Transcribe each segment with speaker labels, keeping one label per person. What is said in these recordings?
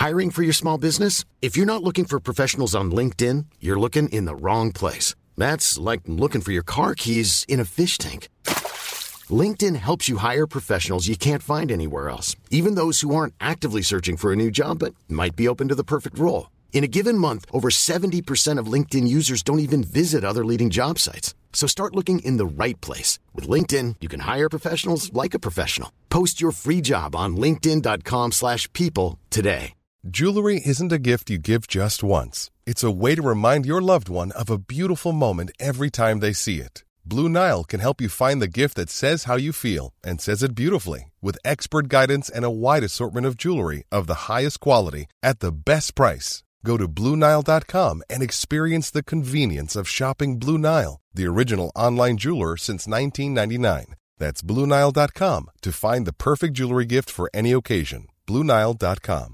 Speaker 1: Hiring for your small business? If you're not looking for professionals on LinkedIn, you're looking in the wrong place. That's like looking for your car keys in a fish tank. LinkedIn helps you hire professionals you can't find anywhere else, even those who aren't actively searching for a new job but might be open to the perfect role. In a given month, over 70% of LinkedIn users don't even visit other leading job sites. So start looking in the right place. With LinkedIn, you can hire professionals like a professional. Post your free job on linkedin.com/people today.
Speaker 2: Jewelry isn't a gift you give just once. It's a way to remind your loved one of a beautiful moment every time they see it. Blue Nile can help you find the gift that says how you feel and says it beautifully, with expert guidance and a wide assortment of jewelry of the highest quality at the best price. Go to BlueNile.com and experience the convenience of shopping Blue Nile, the original online jeweler since 1999. That's BlueNile.com to find the perfect jewelry gift for any occasion. BlueNile.com.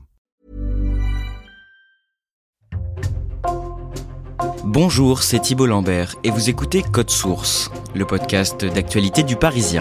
Speaker 3: Bonjour, c'est Thibault Lambert et vous écoutez Code Source, le podcast d'actualité du Parisien.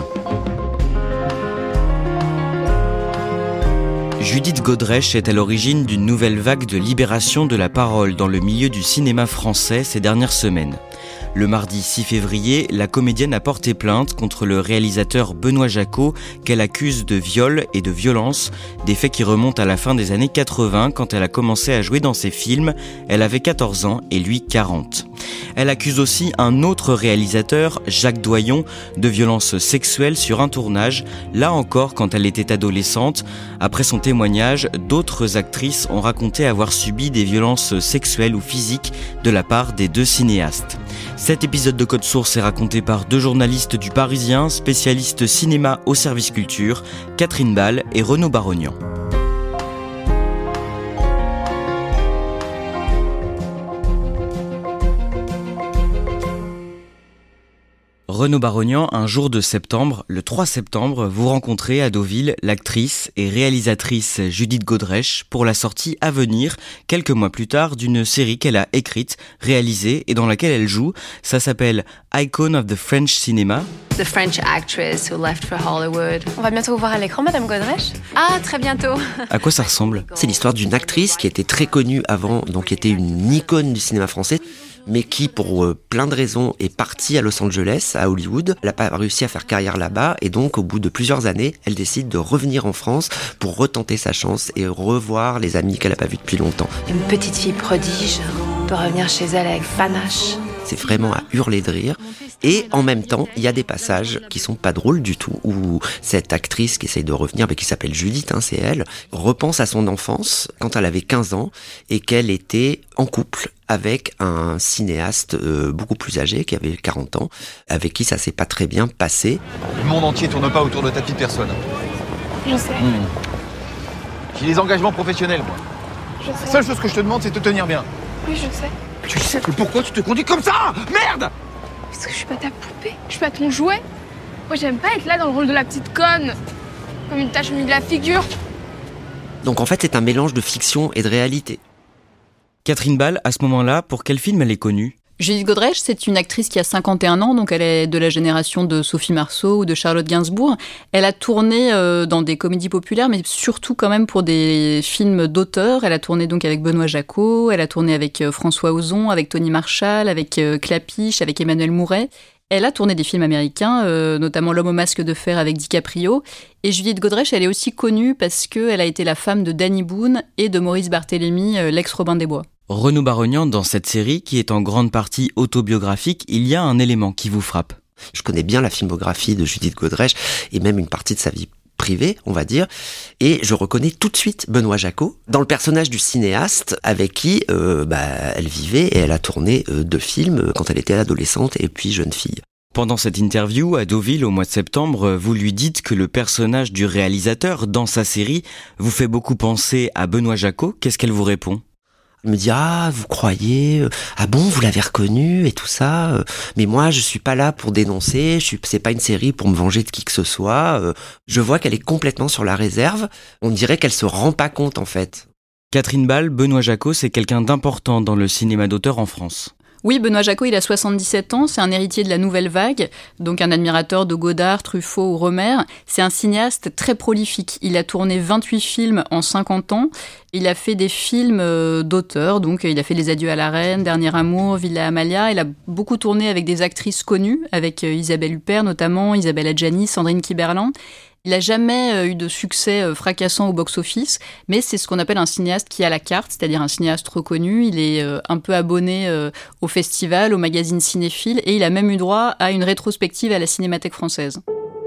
Speaker 3: Judith Godrèche est à l'origine d'une nouvelle vague de libération de la parole dans le milieu du cinéma français ces dernières semaines. Le mardi 6 février, la comédienne a porté plainte contre le réalisateur Benoît Jacot qu'elle accuse de viol et de violence, des faits qui remontent à la fin des années 80 quand elle a commencé à jouer dans ses films. Elle avait 14 ans et lui 40. Elle accuse aussi un autre réalisateur, Jacques Doyon, de violences sexuelles sur un tournage, là encore quand elle était adolescente. Après son témoignage, d'autres actrices ont raconté avoir subi des violences sexuelles ou physiques de la part des deux cinéastes. Cet épisode de Code Source est raconté par deux journalistes du Parisien, spécialistes cinéma au service culture, Catherine Ball et Renaud Barognan. Renaud Barognan, un jour de septembre, le 3 septembre, vous rencontrez à Deauville l'actrice et réalisatrice Judith Godrèche pour la sortie à venir, quelques mois plus tard, d'une série qu'elle a écrite, réalisée et dans laquelle elle joue. Ça s'appelle Icon of the French Cinema.
Speaker 4: The French actress who left for Hollywood.
Speaker 5: On va bientôt vous voir à l'écran, Madame Godrèche.
Speaker 4: Ah, très bientôt.
Speaker 3: À quoi ça ressemble ?
Speaker 6: C'est l'histoire d'une actrice qui était très connue avant, donc qui était une icône du cinéma français, mais qui, pour plein de raisons, est partie à Los Angeles, à Hollywood. Elle n'a pas réussi à faire carrière là-bas, et donc, au bout de plusieurs années, elle décide de revenir en France pour retenter sa chance et revoir les amis qu'elle n'a pas vus depuis longtemps.
Speaker 4: Une petite fille prodige peut revenir chez elle avec panache.
Speaker 6: C'est vraiment à hurler de rire. Et en même temps, il y a des passages qui sont pas drôles du tout, où cette actrice qui essaye de revenir, mais qui s'appelle Judith, c'est elle, repense à son enfance quand elle avait 15 ans et qu'elle était en couple avec un cinéaste beaucoup plus âgé, qui avait 40 ans, avec qui ça s'est pas très bien passé.
Speaker 7: Le monde entier tourne pas autour de ta petite personne.
Speaker 5: Je sais.
Speaker 7: J'ai des engagements professionnels, moi.
Speaker 5: Je sais.
Speaker 7: La seule chose que je te demande, c'est de te tenir bien.
Speaker 5: Oui, je sais.
Speaker 7: Tu sais que pourquoi tu te conduis comme ça ? Merde !
Speaker 5: Parce que je suis pas ta poupée. Je suis pas ton jouet. Moi, j'aime pas être là dans le rôle de la petite conne. Comme une tache au milieu de la figure.
Speaker 6: Donc en fait, c'est un mélange de fiction et de réalité.
Speaker 3: Catherine Ball, à ce moment-là, pour quel film elle est connue ?
Speaker 8: Judith Godrèche, c'est une actrice qui a 51 ans, donc elle est de la génération de Sophie Marceau ou de Charlotte Gainsbourg. Elle a tourné dans des comédies populaires, mais surtout quand même pour des films d'auteur. Elle a tourné donc avec Benoît Jacot, elle a tourné avec François Ozon, avec Tony Marshall, avec Clapiche, avec Emmanuel Mouret. Elle a tourné des films américains, notamment L'homme au masque de fer avec DiCaprio. Et Judith Godrèche, elle est aussi connue parce qu'elle a été la femme de Danny Boone et de Maurice Barthélemy, l'ex-Robin des Bois.
Speaker 3: Renaud Barognan, dans cette série, qui est en grande partie autobiographique, il y a un élément qui vous frappe.
Speaker 6: Je connais bien la filmographie de Judith Godrèche et même une partie de sa vie privée, on va dire, et je reconnais tout de suite Benoît Jacot dans le personnage du cinéaste avec qui elle vivait et elle a tourné 2 films quand elle était adolescente et puis jeune fille.
Speaker 3: Pendant cette interview à Deauville au mois de septembre, vous lui dites que le personnage du réalisateur dans sa série vous fait beaucoup penser à Benoît Jacot. Qu'est-ce qu'elle vous répond ?
Speaker 6: Elle me dit « Ah, vous croyez ? Ah bon, vous l'avez reconnu et tout ça ? Mais moi, je suis pas là pour dénoncer, c'est pas une série pour me venger de qui que ce soit. Je vois qu'elle est complètement sur la réserve. On dirait qu'elle se rend pas compte, en fait. »
Speaker 3: Catherine Ball, Benoît Jacot, c'est quelqu'un d'important dans le cinéma d'auteur en France.
Speaker 8: Oui, Benoît Jacquot, il a 77 ans, c'est un héritier de la Nouvelle Vague, donc un admirateur de Godard, Truffaut ou Rohmer. C'est un cinéaste très prolifique. Il a tourné 28 films en 50 ans. Il a fait des films d'auteur, donc il a fait Les Adieux à la Reine, Dernier Amour, Villa Amalia. Il a beaucoup tourné avec des actrices connues, avec Isabelle Huppert notamment, Isabelle Adjani, Sandrine Kiberlin. Il n'a jamais eu de succès fracassant au box-office, mais c'est ce qu'on appelle un cinéaste qui a la carte, c'est-à-dire un cinéaste reconnu. Il est un peu abonné au festival, au magazine Cinéphile, et il a même eu droit à une rétrospective à la Cinémathèque française.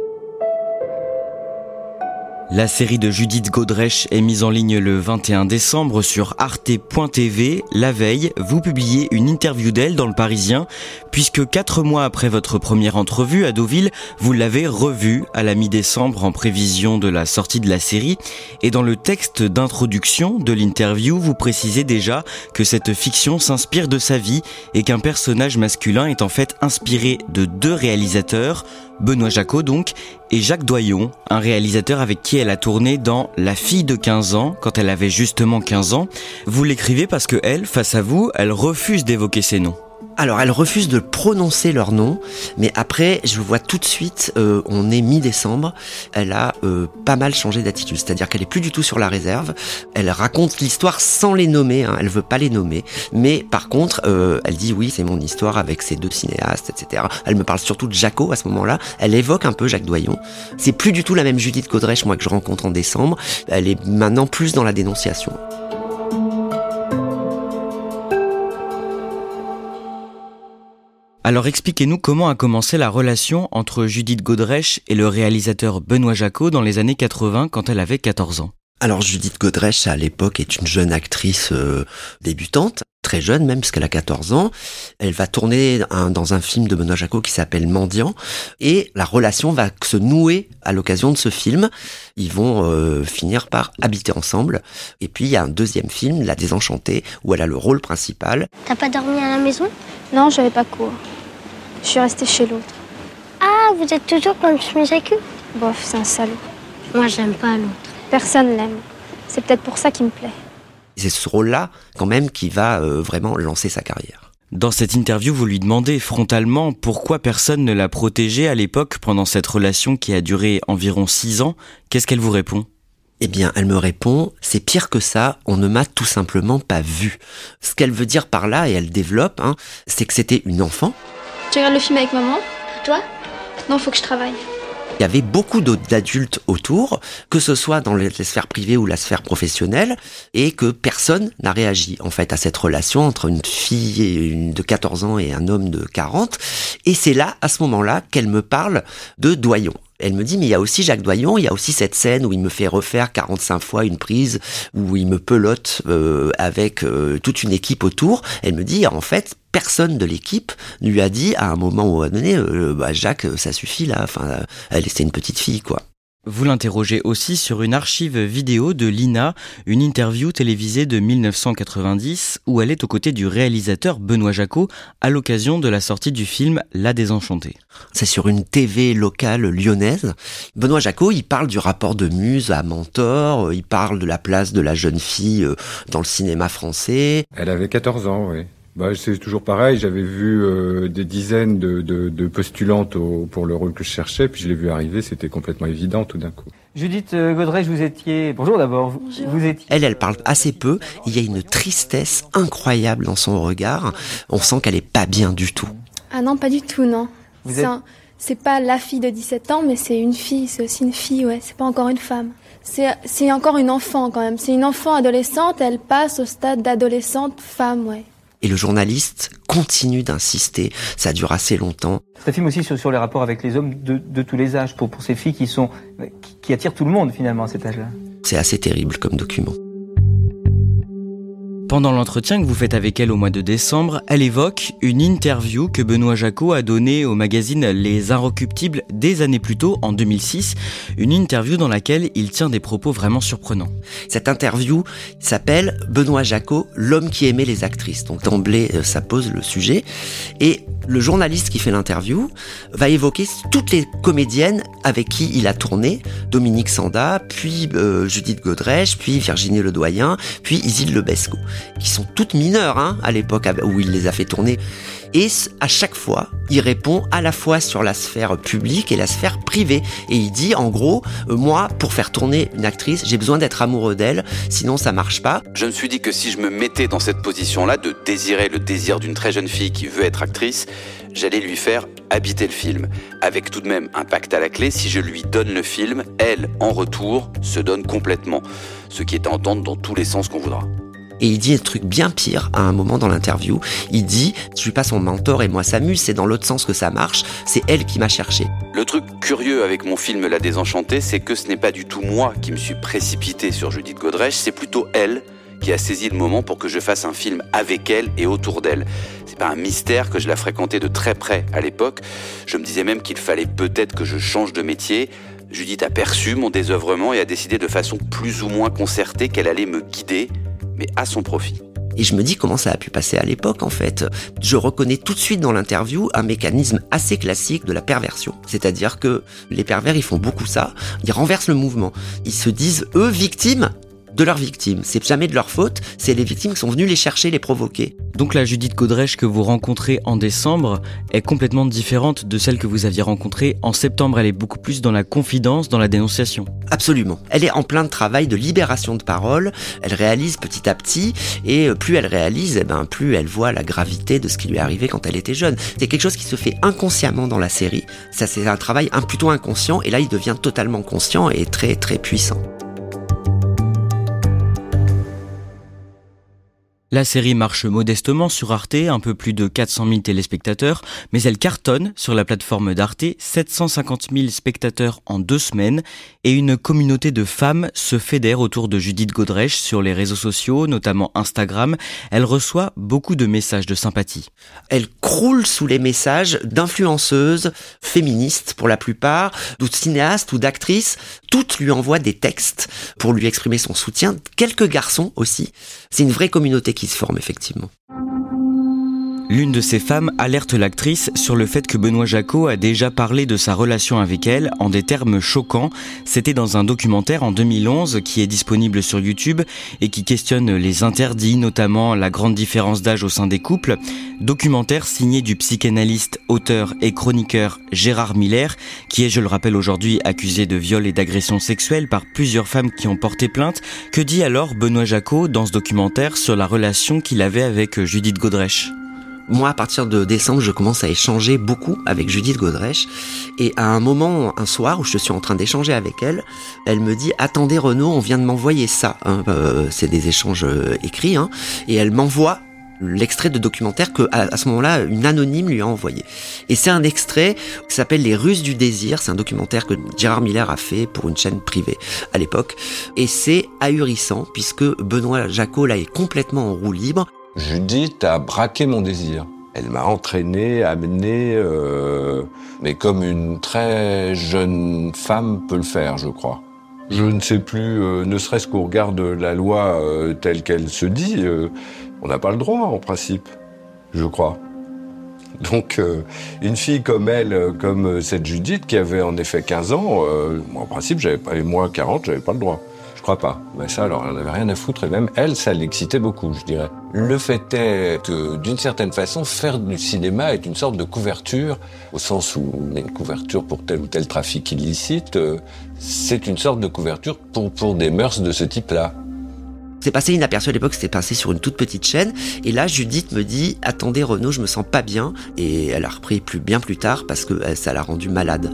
Speaker 3: La série de Judith Godrèche est mise en ligne le 21 décembre sur arte.tv. La veille, vous publiez une interview d'elle dans Le Parisien, puisque 4 mois après votre première entrevue à Deauville, vous l'avez revue à la mi-décembre en prévision de la sortie de la série. Et dans le texte d'introduction de l'interview, vous précisez déjà que cette fiction s'inspire de sa vie et qu'un personnage masculin est en fait inspiré de 2 réalisateurs, Benoît Jacquot donc, et Jacques Doyon, un réalisateur avec qui elle a tourné dans La fille de 15 ans, quand elle avait justement 15 ans. Vous l'écrivez parce que elle, face à vous, elle refuse d'évoquer ces noms.
Speaker 6: Alors, elle refuse de prononcer leur nom, mais après, je vois tout de suite, on est mi-décembre, elle a pas mal changé d'attitude, c'est-à-dire qu'elle est plus du tout sur la réserve, elle raconte l'histoire sans les nommer, elle veut pas les nommer, mais par contre, elle dit oui, c'est mon histoire avec ces 2 cinéastes, etc. Elle me parle surtout de Jacquot à ce moment-là, elle évoque un peu Jacques Doyon. C'est plus du tout la même Judith Godrèche, moi, que je rencontre en décembre, elle est maintenant plus dans la dénonciation.
Speaker 3: Alors expliquez-nous comment a commencé la relation entre Judith Godrèche et le réalisateur Benoît Jacquot dans les années 80 quand elle avait 14 ans.
Speaker 6: Alors Judith Godrèche à l'époque est une jeune actrice débutante, très jeune même puisqu'elle a 14 ans. Elle va tourner dans un film de Benoît Jacquot qui s'appelle Mendiant et la relation va se nouer à l'occasion de ce film. Ils vont finir par habiter ensemble. Et puis il y a un deuxième film, La Désenchantée, où elle a le rôle principal.
Speaker 9: T'as pas dormi à la maison ?
Speaker 5: Non, j'avais pas cours. Je suis restée chez l'autre.
Speaker 9: Ah, vous êtes toujours comme chemise à cul ?
Speaker 5: Bof, c'est un salaud.
Speaker 9: Moi, j'aime pas l'autre.
Speaker 5: Personne l'aime. C'est peut-être pour ça qu'il me plaît.
Speaker 6: C'est ce rôle-là, quand même, qui va vraiment lancer sa carrière.
Speaker 3: Dans cette interview, vous lui demandez frontalement pourquoi personne ne l'a protégée à l'époque pendant cette relation qui a duré environ 6 ans. Qu'est-ce qu'elle vous répond ?
Speaker 6: Eh bien, elle me répond, c'est pire que ça, on ne m'a tout simplement pas vu. Ce qu'elle veut dire par là, et elle développe, c'est que c'était une enfant.
Speaker 5: Tu regardes le film avec maman ?
Speaker 9: Toi ?
Speaker 5: Non, faut que je travaille.
Speaker 6: Il y avait beaucoup d'adultes autour, que ce soit dans les sphères privées ou la sphère professionnelle, et que personne n'a réagi, en fait, à cette relation entre une fille de 14 ans et un homme de 40. Et c'est là, à ce moment-là, qu'elle me parle de Doyon. Elle me dit, mais il y a aussi Jacques Doyon, il y a aussi cette scène où il me fait refaire 45 fois une prise, où il me pelote avec toute une équipe autour. Elle me dit, en fait, personne de l'équipe lui a dit à un moment donné, Jacques, ça suffit là, c'était une petite fille, quoi.
Speaker 3: Vous l'interrogez aussi sur une archive vidéo de Lina, une interview télévisée de 1990 où elle est aux côtés du réalisateur Benoît Jacquot à l'occasion de la sortie du film La Désenchantée.
Speaker 6: C'est sur une TV locale lyonnaise. Benoît Jacquot, il parle du rapport de muse à mentor, il parle de la place de la jeune fille dans le cinéma français.
Speaker 10: Elle avait 14 ans, oui. C'est toujours pareil, j'avais vu des dizaines de postulantes pour le rôle que je cherchais, puis je l'ai vu arriver, c'était complètement évident tout d'un coup.
Speaker 11: Judith Godrèche, vous étiez... Bonjour d'abord.
Speaker 9: Bonjour.
Speaker 11: Vous étiez...
Speaker 6: Elle parle assez peu, il y a une tristesse incroyable dans son regard, on sent qu'elle est pas bien du tout.
Speaker 5: Ah non, pas du tout, non. C'est pas la fille de 17 ans, mais c'est une fille, c'est aussi une fille, ouais, c'est pas encore une femme. C'est encore une enfant quand même, c'est une enfant adolescente, elle passe au stade d'adolescente femme, ouais.
Speaker 6: Et le journaliste continue d'insister, ça dure assez longtemps.
Speaker 11: C'est un film aussi sur les rapports avec les hommes de tous les âges, pour ces filles qui attirent tout le monde finalement à cet âge-là.
Speaker 6: C'est assez terrible comme document.
Speaker 3: Pendant l'entretien que vous faites avec elle au mois de décembre, elle évoque une interview que Benoît Jacquot a donnée au magazine Les Inrecuptibles des années plus tôt, en 2006. Une interview dans laquelle il tient des propos vraiment surprenants.
Speaker 6: Cette interview s'appelle Benoît Jacquot, l'homme qui aimait les actrices. Donc d'emblée, ça pose le sujet. Et Le journaliste qui fait l'interview va évoquer toutes les comédiennes avec qui il a tourné, Dominique Sanda, puis Judith Godrèche, puis Virginie Ledoyen, puis Isilde Lebesco, qui sont toutes mineures à l'époque où il les a fait tourner. Et à chaque fois, il répond à la fois sur la sphère publique et la sphère privée. Et il dit, en gros, moi, pour faire tourner une actrice, j'ai besoin d'être amoureux d'elle, sinon ça marche pas.
Speaker 12: Je me suis dit que si je me mettais dans cette position-là, de désirer le désir d'une très jeune fille qui veut être actrice, j'allais lui faire habiter le film. Avec tout de même un pacte à la clé, si je lui donne le film, elle, en retour, se donne complètement. Ce qui est à entendre dans tous les sens qu'on voudra.
Speaker 6: Et il dit un truc bien pire à un moment dans l'interview. Il dit, je suis pas son mentor et moi s'amuse, c'est dans l'autre sens que ça marche, c'est elle qui m'a cherché.
Speaker 12: Le truc curieux avec mon film La Désenchantée, c'est que ce n'est pas du tout moi qui me suis précipité sur Judith Godrèche, c'est plutôt elle qui a saisi le moment pour que je fasse un film avec elle et autour d'elle. C'est pas un mystère que je la fréquentais de très près à l'époque. Je me disais même qu'il fallait peut-être que je change de métier. Judith a perçu mon désœuvrement et a décidé de façon plus ou moins concertée qu'elle allait me guider, mais à son profit.
Speaker 6: Et je me dis comment ça a pu passer à l'époque en fait. Je reconnais tout de suite dans l'interview un mécanisme assez classique de la perversion. C'est-à-dire que les pervers, ils font beaucoup ça, ils renversent le mouvement. Ils se disent, eux, victimes de leurs victimes. C'est jamais de leur faute, c'est les victimes qui sont venues les chercher, les provoquer.
Speaker 3: Donc la Judith Godrèche que vous rencontrez en décembre est complètement différente de celle que vous aviez rencontrée en septembre. Elle est beaucoup plus dans la confidence, dans la dénonciation.
Speaker 6: Absolument. Elle est en plein de travail de libération de parole. Elle réalise petit à petit et plus elle réalise, plus elle voit la gravité de ce qui lui est arrivé quand elle était jeune. C'est quelque chose qui se fait inconsciemment dans la série. Ça, c'est un travail plutôt inconscient et là, il devient totalement conscient et très très puissant.
Speaker 3: La série marche modestement sur Arte, un peu plus de 400 000 téléspectateurs, mais elle cartonne sur la plateforme d'Arte, 750 000 spectateurs en 2 semaines, et une communauté de femmes se fédère autour de Judith Godrèche sur les réseaux sociaux, notamment Instagram. Elle reçoit beaucoup de messages de sympathie.
Speaker 6: Elle croule sous les messages d'influenceuses féministes pour la plupart, ou de cinéastes ou d'actrices. Toutes lui envoient des textes pour lui exprimer son soutien. Quelques garçons aussi. C'est une vraie communauté qui se forme effectivement.
Speaker 3: L'une de ces femmes alerte l'actrice sur le fait que Benoît Jacquot a déjà parlé de sa relation avec elle en des termes choquants. C'était dans un documentaire en 2011 qui est disponible sur YouTube et qui questionne les interdits, notamment la grande différence d'âge au sein des couples. Documentaire signé du psychanalyste, auteur et chroniqueur Gérard Miller, qui est, je le rappelle aujourd'hui, accusé de viol et d'agression sexuelle par plusieurs femmes qui ont porté plainte. Que dit alors Benoît Jacquot dans ce documentaire sur la relation qu'il avait avec Judith Godrèche ?
Speaker 6: Moi, à partir de décembre, je commence à échanger beaucoup avec Judith Godrèche. Et à un moment, un soir, où je suis en train d'échanger avec elle, elle me dit « Attendez Renaud, on vient de m'envoyer ça. » C'est des échanges écrits. Et elle m'envoie l'extrait de documentaire que, à ce moment-là, une anonyme lui a envoyé. Et c'est un extrait qui s'appelle « Les Ruses du désir ». C'est un documentaire que Gérard Miller a fait pour une chaîne privée à l'époque. Et c'est ahurissant, puisque Benoît Jacquot, là, est complètement en roue libre.
Speaker 13: Judith a braqué mon désir. Elle m'a entraîné, amené, mais comme une très jeune femme peut le faire, je crois. Je ne sais plus, ne serait-ce qu'au regard de la loi telle qu'elle se dit, on n'a pas le droit, en principe, je crois. Donc, une fille comme elle, comme cette Judith, qui avait en effet 15 ans, moi, en principe, j'avais pas, et moi, 40, j'avais pas le droit. Je crois pas. Mais ça, alors, elle n'avait rien à foutre, et même elle, ça l'excitait beaucoup, je dirais. Le fait est que, d'une certaine façon, faire du cinéma est une sorte de couverture, au sens où on a une couverture pour tel ou tel trafic illicite, c'est une sorte de couverture pour des mœurs de ce type-là.
Speaker 6: C'est passé inaperçu à l'époque, c'était passé sur une toute petite chaîne, et là, Judith me dit « Attendez Renaud, je me sens pas bien », et elle a repris bien plus tard, parce que ça l'a rendue malade.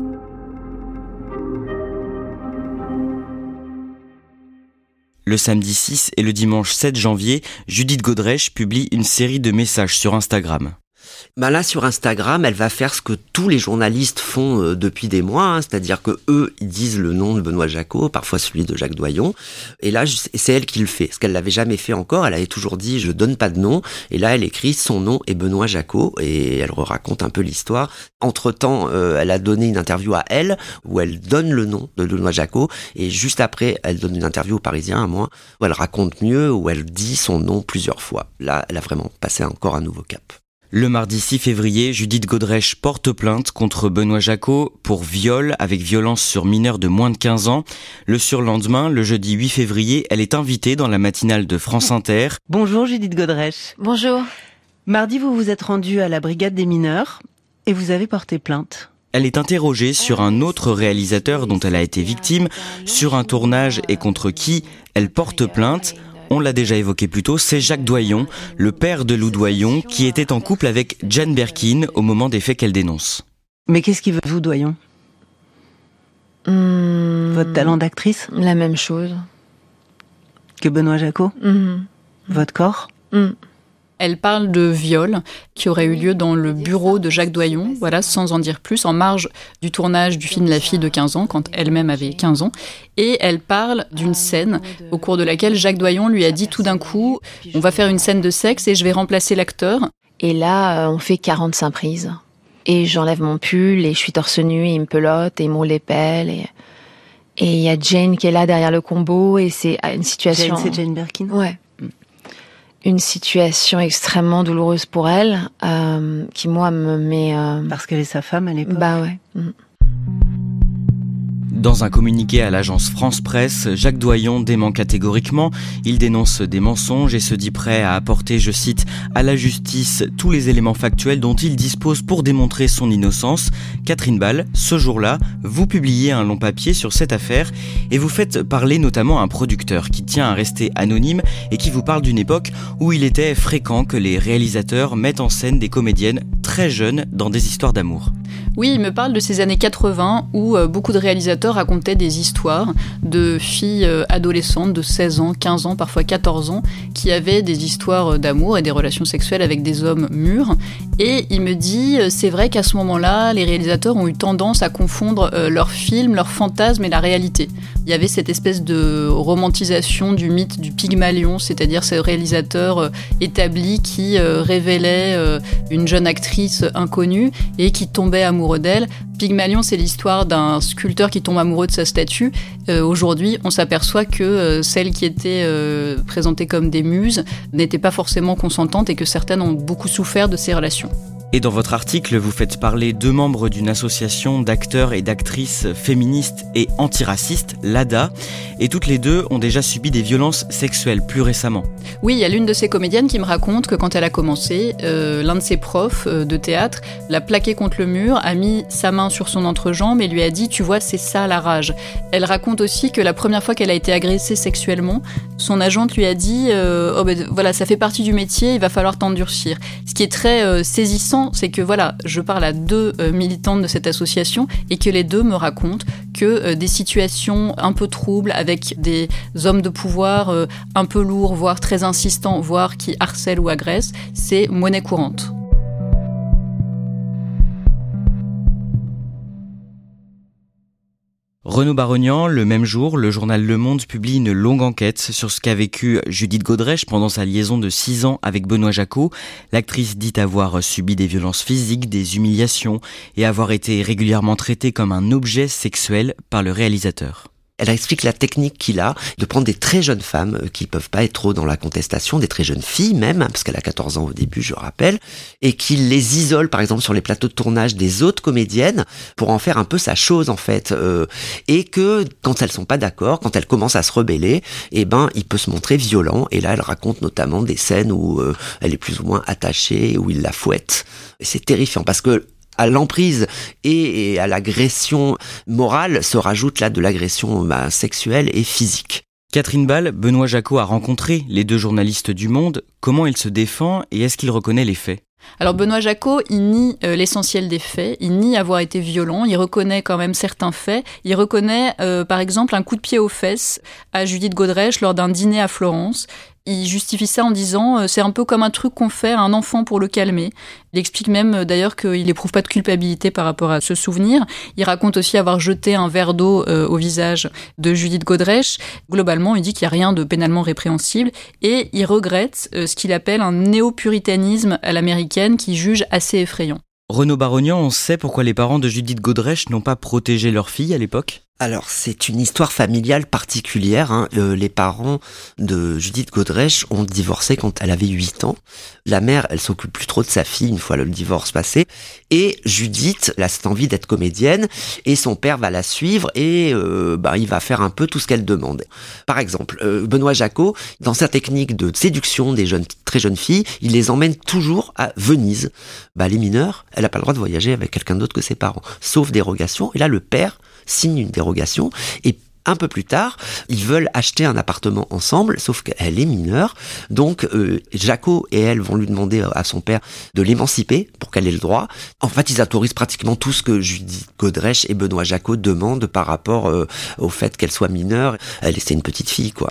Speaker 3: Le samedi 6 et le dimanche 7 janvier, Judith Godrèche publie une série de messages sur Instagram.
Speaker 6: Là, sur Instagram, elle va faire ce que tous les journalistes font depuis des mois, c'est-à-dire que eux, ils disent le nom de Benoît Jacquot, parfois celui de Jacques Doyon, et là, c'est elle qui le fait, ce qu'elle l'avait jamais fait encore. Elle avait toujours dit « je donne pas de nom », et là, elle écrit son nom est Benoît Jacquot, et elle raconte un peu l'histoire. Entre-temps, elle a donné une interview à Elle, où elle donne le nom de Benoît Jacquot, et juste après, elle donne une interview au Parisien, à moi, où elle raconte mieux, où elle dit son nom plusieurs fois. Là, elle a vraiment passé encore un nouveau cap.
Speaker 3: Le mardi 6 février, Judith Godrèche porte plainte contre Benoît Jacquot pour viol avec violence sur mineur de moins de 15 ans. Le surlendemain, le jeudi 8 février, elle est invitée dans la matinale de France Inter.
Speaker 14: Bonjour Judith Godrèche.
Speaker 4: Bonjour.
Speaker 14: Mardi, vous vous êtes rendue à la brigade des mineurs et vous avez porté plainte.
Speaker 3: Elle est interrogée sur un autre réalisateur dont elle a été victime, sur un tournage et contre qui elle porte plainte. On l'a déjà évoqué plus tôt, c'est Jacques Doyon, le père de Lou Doyon, qui était en couple avec Jane Birkin au moment des faits qu'elle dénonce.
Speaker 14: Mais qu'est-ce qui veut vous, Doyon ? Votre talent d'actrice ?
Speaker 4: La même chose.
Speaker 14: Que Benoît Jacquot ? Votre corps ?
Speaker 8: Elle parle de viol qui aurait eu lieu dans le bureau de Jacques Doyon, voilà, sans en dire plus, en marge du tournage du film La fille de 15 ans, quand elle-même avait 15 ans. Et elle parle d'une scène au cours de laquelle Jacques Doyon lui a dit tout d'un coup « On va faire une scène de sexe et je vais remplacer l'acteur ».
Speaker 4: Et là, on fait 45 prises. Et j'enlève mon pull et je suis torse nu et il me pelote et il me roule les pelles. Et il y a Jane qui est là derrière le combo et c'est une situation...
Speaker 14: Jane, c'est Jane Birkin ?
Speaker 4: Ouais. Une situation extrêmement douloureuse pour elle, qui moi me met...
Speaker 14: Parce qu'elle est sa femme à l'époque.
Speaker 4: Bah ouais.
Speaker 3: Dans un communiqué à l'agence France Presse, Jacques Doyon dément catégoriquement. Il dénonce des mensonges et se dit prêt à apporter, je cite, à la justice tous les éléments factuels dont il dispose pour démontrer son innocence. Catherine Ball, ce jour-là, vous publiez un long papier sur cette affaire et vous faites parler notamment un producteur qui tient à rester anonyme et qui vous parle d'une époque où il était fréquent que les réalisateurs mettent en scène des comédiennes très jeunes dans des histoires d'amour.
Speaker 8: Oui, il me parle de ces années 80 où beaucoup de réalisateurs racontaient des histoires de filles adolescentes de 16 ans, 15 ans, parfois 14 ans, qui avaient des histoires d'amour et des relations sexuelles avec des hommes mûrs. Et il me dit, c'est vrai qu'à ce moment-là, les réalisateurs ont eu tendance à confondre leurs films, leurs fantasmes et la réalité. Il y avait cette espèce de romantisation du mythe du Pygmalion, c'est-à-dire ce réalisateur établi qui révélait une jeune actrice inconnue et qui tombait amoureux d'elle. Pygmalion, c'est l'histoire d'un sculpteur qui tombe amoureux de sa statue. Aujourd'hui, on s'aperçoit que celles qui étaient présentées comme des muses n'étaient pas forcément consentantes et que certaines ont beaucoup souffert de ces relations.
Speaker 3: Et dans votre article, vous faites parler 2 membres d'une association d'acteurs et d'actrices féministes et antiracistes, l'ADA, et toutes les 2 ont déjà subi des violences sexuelles plus récemment.
Speaker 8: Oui, il y a l'une de ces comédiennes qui me raconte que quand elle a commencé, l'un de ses profs de théâtre l'a plaqué contre le mur, a mis sa main sur son entrejambe et lui a dit « Tu vois, c'est ça la rage ». Elle raconte aussi que la première fois qu'elle a été agressée sexuellement, son agente lui a dit « Oh ben voilà, ça fait partie du métier, il va falloir t'endurcir ». Ce qui est très saisissant, c'est que voilà, je parle à 2 militantes de cette association et que les 2 me racontent que des situations un peu troubles avec des hommes de pouvoir un peu lourds, voire très insistants, voire qui harcèlent ou agressent, c'est monnaie courante.
Speaker 3: Renaud Barognan, le même jour, le journal Le Monde publie une longue enquête sur ce qu'a vécu Judith Godrèche pendant sa liaison de 6 ans avec Benoît Jacquot. L'actrice dit avoir subi des violences physiques, des humiliations et avoir été régulièrement traitée comme un objet sexuel par le réalisateur.
Speaker 6: Elle explique la technique qu'il a de prendre des très jeunes femmes qui peuvent pas être trop dans la contestation, des très jeunes filles même, parce qu'elle a 14 ans au début, je rappelle, et qu'il les isole par exemple sur les plateaux de tournage des autres comédiennes pour en faire un peu sa chose en fait, et que quand elles sont pas d'accord, quand elles commencent à se rebeller, il peut se montrer violent. Et là, elle raconte notamment des scènes où elle est plus ou moins attachée, où il la fouette. Et c'est terrifiant parce que à l'emprise et à l'agression morale se rajoute là de l'agression sexuelle et physique.
Speaker 3: Catherine Ball, Benoît Jacquot a rencontré les 2 journalistes du Monde. Comment il se défend et est-ce qu'il reconnaît les faits ?
Speaker 8: Alors Benoît Jacquot, il nie l'essentiel des faits, il nie avoir été violent, il reconnaît quand même certains faits, il reconnaît par exemple un coup de pied aux fesses à Judith Godrèche lors d'un dîner à Florence. Il justifie ça en disant c'est un peu comme un truc qu'on fait à un enfant pour le calmer. Il explique même d'ailleurs qu'il n'éprouve pas de culpabilité par rapport à ce souvenir. Il raconte aussi avoir jeté un verre d'eau au visage de Judith Godrèche. Globalement, il dit qu'il n'y a rien de pénalement répréhensible et il regrette ce qu'il appelle un néo-puritanisme à l'américaine qui juge assez effrayant.
Speaker 3: Renaud Barognan, on sait pourquoi les parents de Judith Godrèche n'ont pas protégé leur fille à l'époque ?
Speaker 6: Alors, c'est une histoire familiale particulière. Hein. Les parents de Judith Godrèche ont divorcé quand elle avait 8 ans. La mère, elle s'occupe plus trop de sa fille une fois le divorce passé. Et Judith, elle a cette envie d'être comédienne. Et son père va la suivre et il va faire un peu tout ce qu'elle demande. Par exemple, Benoît Jacquot, dans sa technique de séduction des très jeunes filles, il les emmène toujours à Venise. Les mineurs, elle n'a pas le droit de voyager avec quelqu'un d'autre que ses parents, sauf dérogation. Et là, le père signe une dérogation et un peu plus tard, ils veulent acheter un appartement ensemble, sauf qu'elle est mineure. Donc, Jacquot et elle vont lui demander à son père de l'émanciper pour qu'elle ait le droit. En fait, ils autorisent pratiquement tout ce que Judith Godrèche et Benoît Jacquot demandent par rapport au fait qu'elle soit mineure. C'est une petite fille, quoi.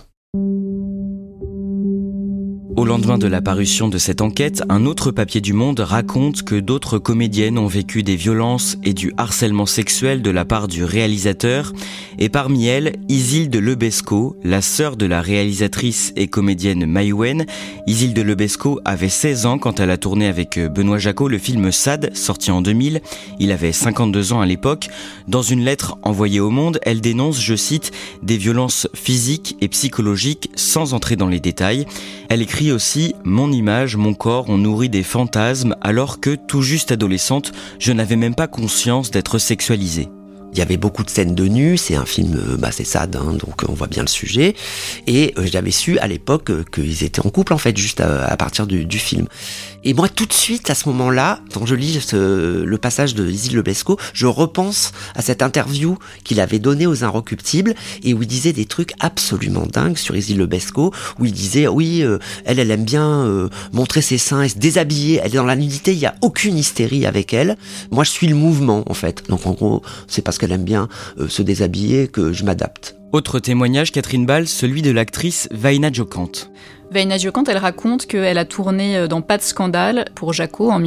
Speaker 3: Au lendemain de la parution de cette enquête, un autre papier du Monde raconte que d'autres comédiennes ont vécu des violences et du harcèlement sexuel de la part du réalisateur, et parmi elles, Isilde Lebesco, la sœur de la réalisatrice et comédienne Maïwenn. Isilde Lebesco avait 16 ans quand elle a tourné avec Benoît Jacquot le film Sade, sorti en 2000. Il avait 52 ans à l'époque. Dans une lettre envoyée au Monde, elle dénonce, je cite, des violences physiques et psychologiques sans entrer dans les détails. Elle écrit aussi « Mon image, mon corps ont nourri des fantasmes alors que, tout juste adolescente, je n'avais même pas conscience d'être sexualisée. »
Speaker 6: Il y avait beaucoup de scènes de nu, c'est un film, c'est Sade, hein, donc on voit bien le sujet. Et j'avais su à l'époque qu'ils étaient en couple, en fait, juste à partir du film. Et moi, tout de suite, à ce moment-là, quand je lis le passage de Isilde Lebesco, je repense à cette interview qu'il avait donnée aux Inrecuptibles, et où il disait des trucs absolument dingues sur Isilde Lebesco, où il disait, oui, elle aime bien montrer ses seins et se déshabiller, elle est dans la nudité, il n'y a aucune hystérie avec elle. Moi, je suis le mouvement, en fait. Donc, en gros, c'est parce qu'elle aime bien se déshabiller que je m'adapte.
Speaker 3: Autre témoignage, Catherine Ball, celui de l'actrice Vaina Jokant.
Speaker 8: Vaina Jokant, elle raconte qu'elle a tourné dans Pas de scandale pour Jacquot en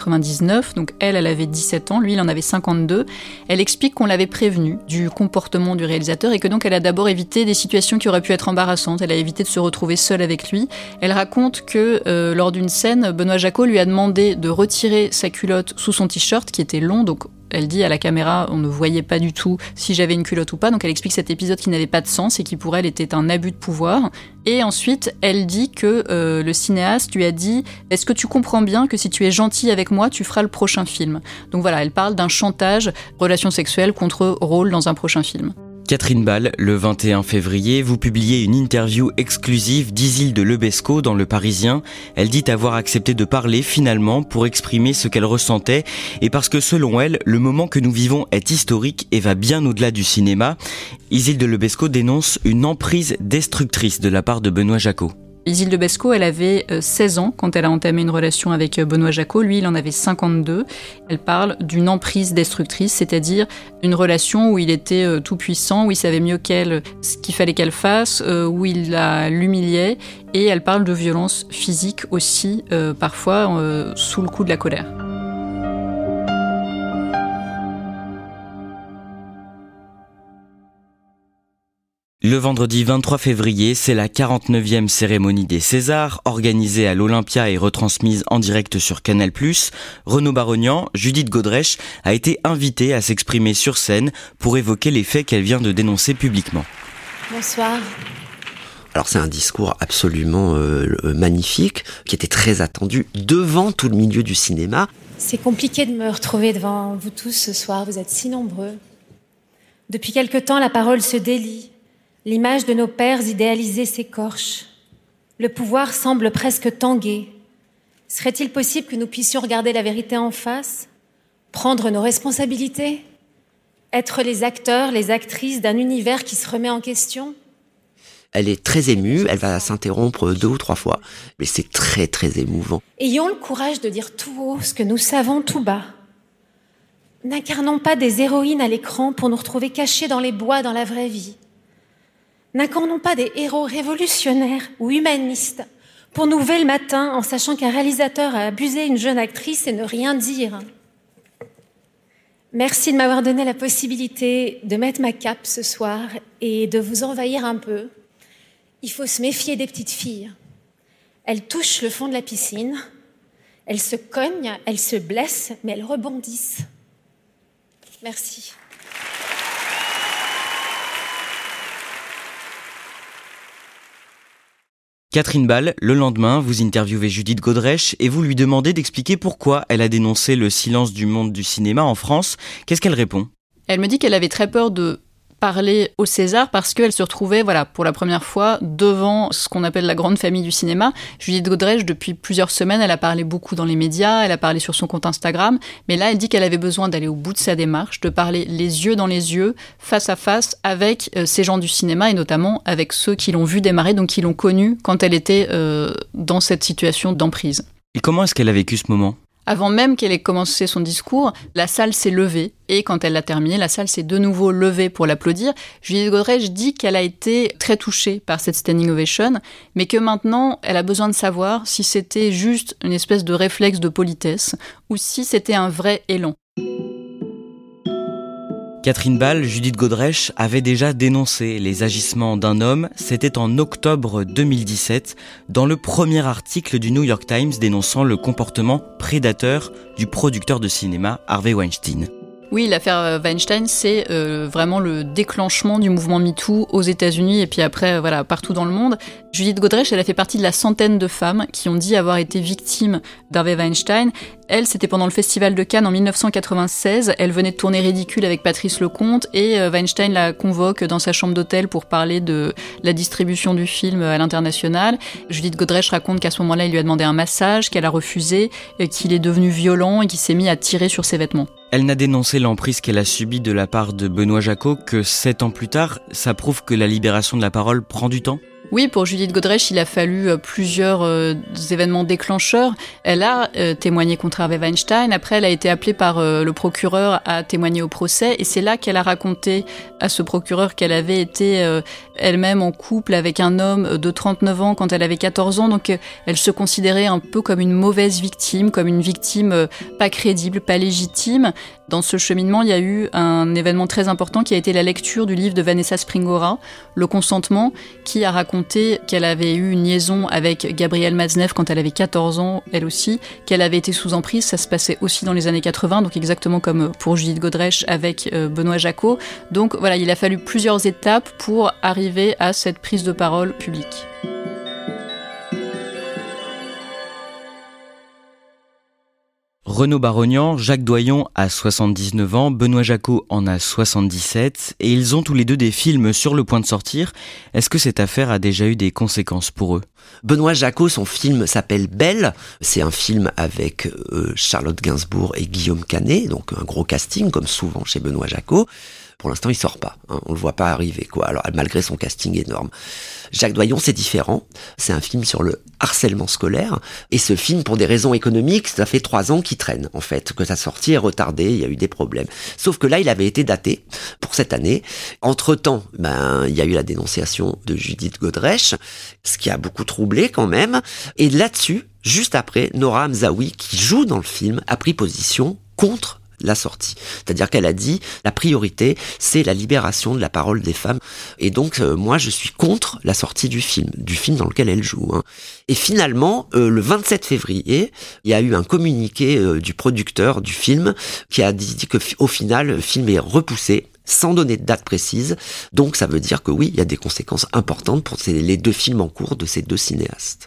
Speaker 8: 1999. Donc elle avait 17 ans, lui il en avait 52. Elle explique qu'on l'avait prévenue du comportement du réalisateur et que donc elle a d'abord évité des situations qui auraient pu être embarrassantes. Elle a évité de se retrouver seule avec lui. Elle raconte que lors d'une scène, Benoît Jacquot lui a demandé de retirer sa culotte sous son t-shirt qui était long, donc elle dit à la caméra, on ne voyait pas du tout si j'avais une culotte ou pas. Donc elle explique cet épisode qui n'avait pas de sens et qui pour elle était un abus de pouvoir. Et ensuite, elle dit que le cinéaste lui a dit « Est-ce que tu comprends bien que si tu es gentil avec moi, tu feras le prochain film ?» Donc voilà, elle parle d'un chantage, relation sexuelle contre rôle dans un prochain film.
Speaker 3: Catherine Ball, le 21 février, vous publiez une interview exclusive d'Isilde Lebesco dans Le Parisien. Elle dit avoir accepté de parler finalement pour exprimer ce qu'elle ressentait et parce que selon elle, le moment que nous vivons est historique et va bien au-delà du cinéma. Isilde Lebesco dénonce une emprise destructrice de la part de Benoît Jacquot.
Speaker 8: Isilde Lebesco, elle avait 16 ans quand elle a entamé une relation avec Benoît Jacquot. Lui, il en avait 52. Elle parle d'une emprise destructrice, c'est-à-dire une relation où il était tout puissant, où il savait mieux qu'elle ce qu'il fallait qu'elle fasse, où il l'humiliait. Et elle parle de violence physique aussi, parfois sous le coup de la colère.
Speaker 3: Le vendredi 23 février, c'est la 49e cérémonie des Césars, organisée à l'Olympia et retransmise en direct sur Canal+. Renaud Barognan, Judith Godrèche, a été invitée à s'exprimer sur scène pour évoquer les faits qu'elle vient de dénoncer publiquement.
Speaker 5: Bonsoir.
Speaker 6: Alors c'est un discours absolument magnifique, qui était très attendu devant tout le milieu du cinéma.
Speaker 15: C'est compliqué de me retrouver devant vous tous ce soir, vous êtes si nombreux. Depuis quelque temps, la parole se délie. L'image de nos pères idéalisés s'écorche. Le pouvoir semble presque tanguer. Serait-il possible que nous puissions regarder la vérité en face, prendre nos responsabilités, être les acteurs, les actrices d'un univers qui se remet en question ?
Speaker 6: Elle est très émue, elle va s'interrompre 2 ou 3 fois, mais c'est très très émouvant.
Speaker 15: Ayons le courage de dire tout haut ce que nous savons tout bas. N'incarnons pas des héroïnes à l'écran pour nous retrouver cachés dans les bois dans la vraie vie. N'incarnons pas des héros révolutionnaires ou humanistes pour nous lever le matin en sachant qu'un réalisateur a abusé une jeune actrice et ne rien dire. Merci de m'avoir donné la possibilité de mettre ma cape ce soir et de vous envahir un peu. Il faut se méfier des petites filles. Elles touchent le fond de la piscine, elles se cognent, elles se blessent, mais elles rebondissent. Merci.
Speaker 3: Catherine Ball, le lendemain, vous interviewez Judith Godrèche et vous lui demandez d'expliquer pourquoi elle a dénoncé le silence du monde du cinéma en France. Qu'est-ce qu'elle répond ?
Speaker 8: Elle me dit qu'elle avait très peur de parler au César parce qu'elle se retrouvait, pour la première fois devant ce qu'on appelle la grande famille du cinéma. Judith Godrèche, depuis plusieurs semaines, elle a parlé beaucoup dans les médias, elle a parlé sur son compte Instagram, mais là, elle dit qu'elle avait besoin d'aller au bout de sa démarche, de parler les yeux dans les yeux, face à face, avec ces gens du cinéma et notamment avec ceux qui l'ont vu démarrer, donc qui l'ont connue quand elle était dans cette situation d'emprise.
Speaker 3: Et comment est-ce qu'elle a vécu ce moment ?
Speaker 8: Avant même qu'elle ait commencé son discours, la salle s'est levée et quand elle l'a terminé, la salle s'est de nouveau levée pour l'applaudir. Judith Godrèche dit qu'elle a été très touchée par cette standing ovation, mais que maintenant, elle a besoin de savoir si c'était juste une espèce de réflexe de politesse ou si c'était un vrai élan.
Speaker 3: Catherine Ball, Judith Godrèche avait déjà dénoncé les agissements d'un homme. C'était en octobre 2017, dans le premier article du New York Times dénonçant le comportement prédateur du producteur de cinéma Harvey Weinstein.
Speaker 8: Oui, l'affaire Weinstein, c'est vraiment le déclenchement du mouvement MeToo aux États-Unis et puis après, partout dans le monde. Judith Godrèche, elle a fait partie de la centaine de femmes qui ont dit avoir été victimes d'Harvey Weinstein. Elle, c'était pendant le Festival de Cannes en 1996. Elle venait de tourner Ridicule avec Patrice Lecomte et Weinstein la convoque dans sa chambre d'hôtel pour parler de la distribution du film à l'international. Judith Godrèche raconte qu'à ce moment-là, il lui a demandé un massage, qu'elle a refusé, qu'il est devenu violent et qu'il s'est mis à tirer sur ses vêtements.
Speaker 3: Elle n'a dénoncé l'emprise qu'elle a subie de la part de Benoît Jacot que 7 ans plus tard. Ça prouve que la libération de la parole prend du temps ?
Speaker 8: Oui, pour Judith Godrèche, il a fallu plusieurs événements déclencheurs. Elle a témoigné contre Harvey Weinstein. Après, elle a été appelée par le procureur à témoigner au procès. Et c'est là qu'elle a raconté à ce procureur qu'elle avait été elle-même en couple avec un homme de 39 ans quand elle avait 14 ans. Donc, elle se considérait un peu comme une mauvaise victime, comme une victime pas crédible, pas légitime. Dans ce cheminement, il y a eu un événement très important qui a été la lecture du livre de Vanessa Springora, Le consentement, qui a raconté qu'elle avait eu une liaison avec Gabriel Matzneff quand elle avait 14 ans, elle aussi, qu'elle avait été sous emprise. Ça se passait aussi dans les années 80, donc exactement comme pour Judith Godrèche avec Benoît Jacot. Donc voilà, il a fallu plusieurs étapes pour arriver à cette prise de parole publique.
Speaker 3: Renaud Barognan, Jacques Doyon a 79 ans, Benoît Jacot en a 77 et ils ont tous les deux des films sur le point de sortir. Est-ce que cette affaire a déjà eu des conséquences pour eux ?
Speaker 6: Benoît Jacot, son film s'appelle Belle. C'est un film avec Charlotte Gainsbourg et Guillaume Canet, donc un gros casting comme souvent chez Benoît Jacot. Pour l'instant, il sort pas. On le voit pas arriver, quoi. Alors, malgré son casting énorme. Jacques Doyon, c'est différent. C'est un film sur le harcèlement scolaire. Et ce film, pour des raisons économiques, ça fait 3 ans qu'il traîne, en fait. Que sa sortie est retardée, il y a eu des problèmes. Sauf que là, il avait été daté pour cette année. Entre-temps, il y a eu la dénonciation de Judith Godrèche, ce qui a beaucoup troublé quand même. Et là-dessus, juste après, Nora Hamzaoui, qui joue dans le film, a pris position contre la sortie. C'est-à-dire qu'elle a dit la priorité, c'est la libération de la parole des femmes. Et donc, moi, je suis contre la sortie du film dans lequel elle joue. Et finalement, le 27 février, il y a eu un communiqué du producteur du film qui a dit qu'au final, le film est repoussé sans donner de date précise. Donc, ça veut dire que oui, il y a des conséquences importantes pour les 2 films en cours de ces 2 cinéastes.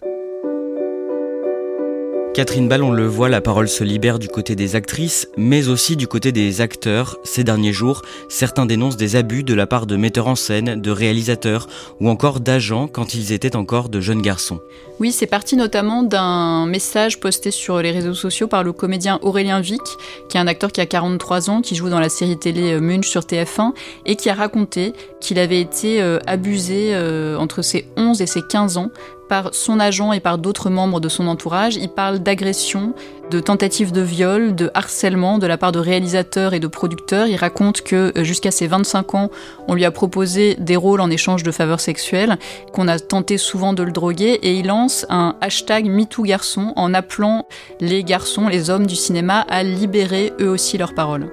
Speaker 3: Catherine Ball, on le voit, la parole se libère du côté des actrices, mais aussi du côté des acteurs. Ces derniers jours, certains dénoncent des abus de la part de metteurs en scène, de réalisateurs ou encore d'agents quand ils étaient encore de jeunes garçons.
Speaker 8: Oui, c'est parti notamment d'un message posté sur les réseaux sociaux par le comédien Aurélien Vic, qui est un acteur qui a 43 ans, qui joue dans la série télé Munch sur TF1 et qui a raconté qu'il avait été abusé entre ses 11 et ses 15 ans par son agent et par d'autres membres de son entourage. Il parle d'agression, de tentatives de viol, de harcèlement de la part de réalisateurs et de producteurs. Il raconte que jusqu'à ses 25 ans, on lui a proposé des rôles en échange de faveurs sexuelles, qu'on a tenté souvent de le droguer, et il lance un hashtag MeTooGarçon en appelant les garçons, les hommes du cinéma à libérer eux aussi leurs paroles.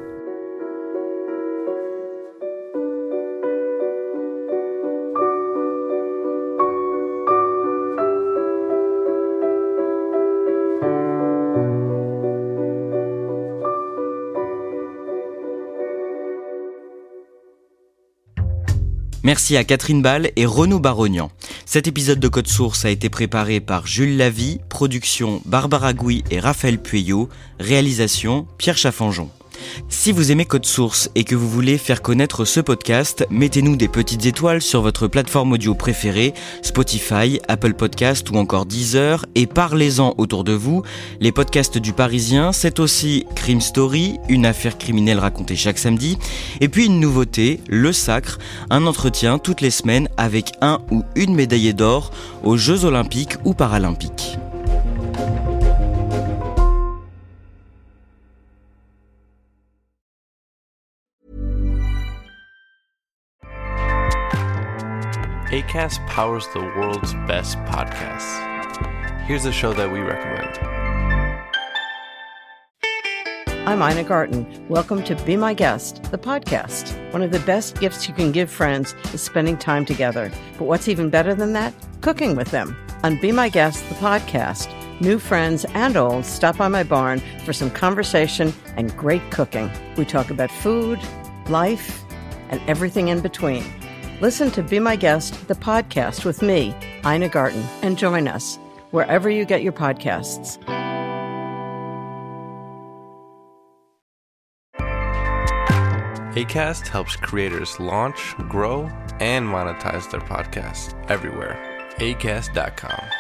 Speaker 3: Merci à Catherine Ball et Renaud Barognan. Cet épisode de Code Source a été préparé par Jules Lavie, production Barbara Gouy et Raphaël Pueyo, réalisation Pierre Chaffanjon. Si vous aimez Code Source et que vous voulez faire connaître ce podcast, mettez-nous des petites étoiles sur votre plateforme audio préférée, Spotify, Apple Podcast ou encore Deezer, et parlez-en autour de vous. Les podcasts du Parisien, c'est aussi Crime Story, une affaire criminelle racontée chaque samedi, et puis une nouveauté, Le Sacre, un entretien toutes les semaines avec un ou une médaillée d'or aux Jeux Olympiques ou Paralympiques.
Speaker 16: Acast powers the world's best podcasts. Here's a show that we recommend.
Speaker 17: I'm Ina Garten. Welcome to Be My Guest, the podcast. One of the best gifts you can give friends is spending time together. But what's even better than that? Cooking with them. On Be My Guest, the podcast, new friends and old stop by my barn for some conversation and great cooking. We talk about food, life, and everything in between. Listen to Be My Guest, the podcast with me, Ina Garten, and join us wherever you get your podcasts.
Speaker 16: Acast helps creators launch, grow, and monetize their podcasts everywhere. Acast.com.